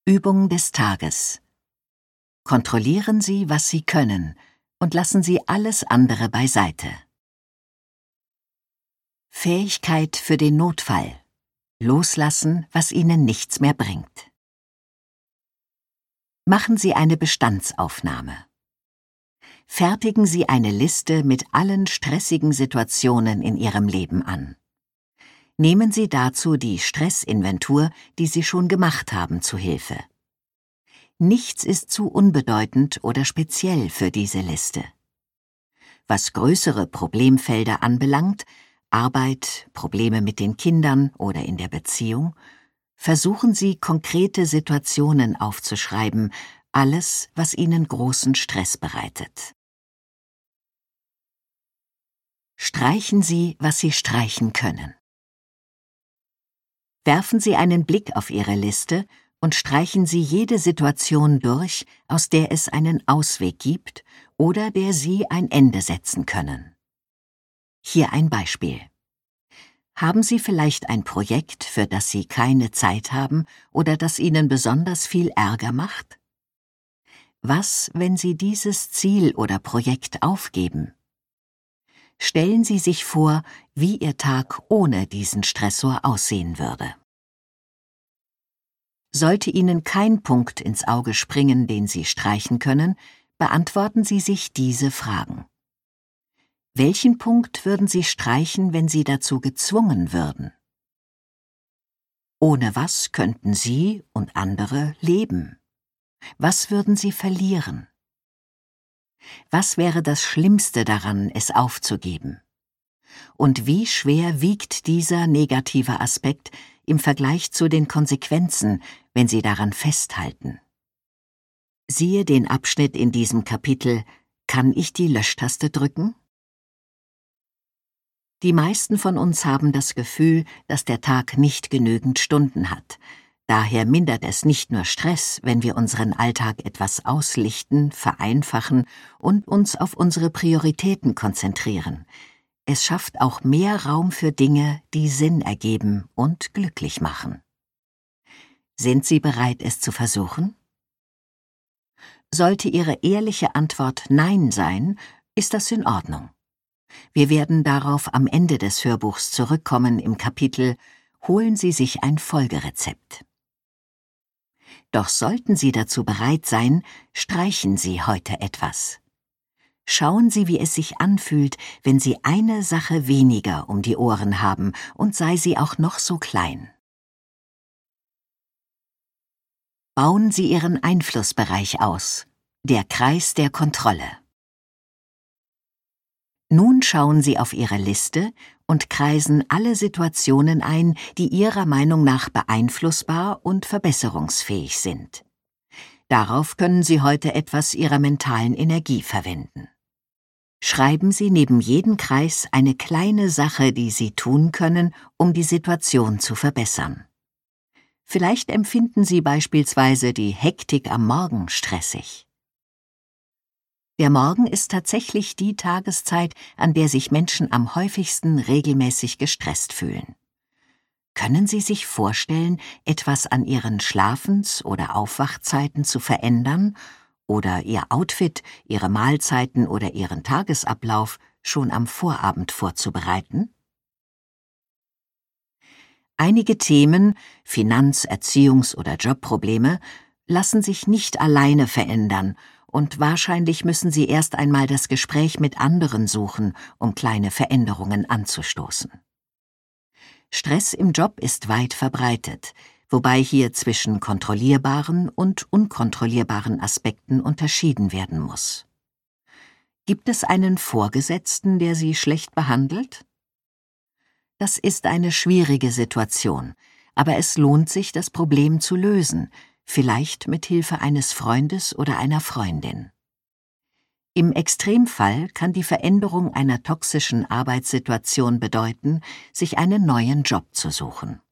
Übung des Tages. Kontrollieren Sie, was Sie können, und lassen Sie alles andere beiseite. Fähigkeit für den Notfall. Loslassen, was Ihnen nichts mehr bringt. Machen Sie eine Bestandsaufnahme. Fertigen Sie eine Liste mit allen stressigen Situationen in Ihrem Leben an. Nehmen Sie dazu die Stressinventur, die Sie schon gemacht haben, zu Hilfe. Nichts ist zu unbedeutend oder speziell für diese Liste. Was größere Problemfelder anbelangt, Arbeit, Probleme mit den Kindern oder in der Beziehung, versuchen Sie, konkrete Situationen aufzuschreiben, alles, was Ihnen großen Stress bereitet. Streichen Sie, was Sie streichen können. Werfen Sie einen Blick auf Ihre Liste und streichen Sie jede Situation durch, aus der es einen Ausweg gibt oder der Sie ein Ende setzen können. Hier ein Beispiel. Haben Sie vielleicht ein Projekt, für das Sie keine Zeit haben oder das Ihnen besonders viel Ärger macht? Was, wenn Sie dieses Ziel oder Projekt aufgeben? Stellen Sie sich vor, wie Ihr Tag ohne diesen Stressor aussehen würde. Sollte Ihnen kein Punkt ins Auge springen, den Sie streichen können, beantworten Sie sich diese Fragen. Welchen Punkt würden Sie streichen, wenn Sie dazu gezwungen würden? Ohne was könnten Sie und andere leben? Was würden Sie verlieren? Was wäre das Schlimmste daran, es aufzugeben? Und wie schwer wiegt dieser negative Aspekt im Vergleich zu den Konsequenzen, wenn Sie daran festhalten? Siehe den Abschnitt in diesem Kapitel »Kann ich die Löschtaste drücken?« Die meisten von uns haben das Gefühl, dass der Tag nicht genügend Stunden hat. Daher mindert es nicht nur Stress, wenn wir unseren Alltag etwas auslichten, vereinfachen und uns auf unsere Prioritäten konzentrieren. Es schafft auch mehr Raum für Dinge, die Sinn ergeben und glücklich machen. Sind Sie bereit, es zu versuchen? Sollte Ihre ehrliche Antwort Nein sein, ist das in Ordnung. Wir werden darauf am Ende des Hörbuchs zurückkommen im Kapitel »Holen Sie sich ein Folgerezept«. Doch sollten Sie dazu bereit sein, streichen Sie heute etwas. Schauen Sie, wie es sich anfühlt, wenn Sie eine Sache weniger um die Ohren haben und sei sie auch noch so klein. Bauen Sie Ihren Einflussbereich aus, der Kreis der Kontrolle. Nun schauen Sie auf Ihre Liste und kreisen alle Situationen ein, die Ihrer Meinung nach beeinflussbar und verbesserungsfähig sind. Darauf können Sie heute etwas Ihrer mentalen Energie verwenden. Schreiben Sie neben jedem Kreis eine kleine Sache, die Sie tun können, um die Situation zu verbessern. Vielleicht empfinden Sie beispielsweise die Hektik am Morgen stressig. Der Morgen ist tatsächlich die Tageszeit, an der sich Menschen am häufigsten regelmäßig gestresst fühlen. Können Sie sich vorstellen, etwas an Ihren Schlafens- oder Aufwachzeiten zu verändern oder Ihr Outfit, Ihre Mahlzeiten oder Ihren Tagesablauf schon am Vorabend vorzubereiten? Einige Themen, Finanz-, Erziehungs- oder Jobprobleme, lassen sich nicht alleine verändern und wahrscheinlich müssen Sie erst einmal das Gespräch mit anderen suchen, um kleine Veränderungen anzustoßen. Stress im Job ist weit verbreitet, wobei hier zwischen kontrollierbaren und unkontrollierbaren Aspekten unterschieden werden muss. Gibt es einen Vorgesetzten, der Sie schlecht behandelt? Das ist eine schwierige Situation, aber es lohnt sich, das Problem zu lösen, vielleicht mit Hilfe eines Freundes oder einer Freundin. Im Extremfall kann die Veränderung einer toxischen Arbeitssituation bedeuten, sich einen neuen Job zu suchen.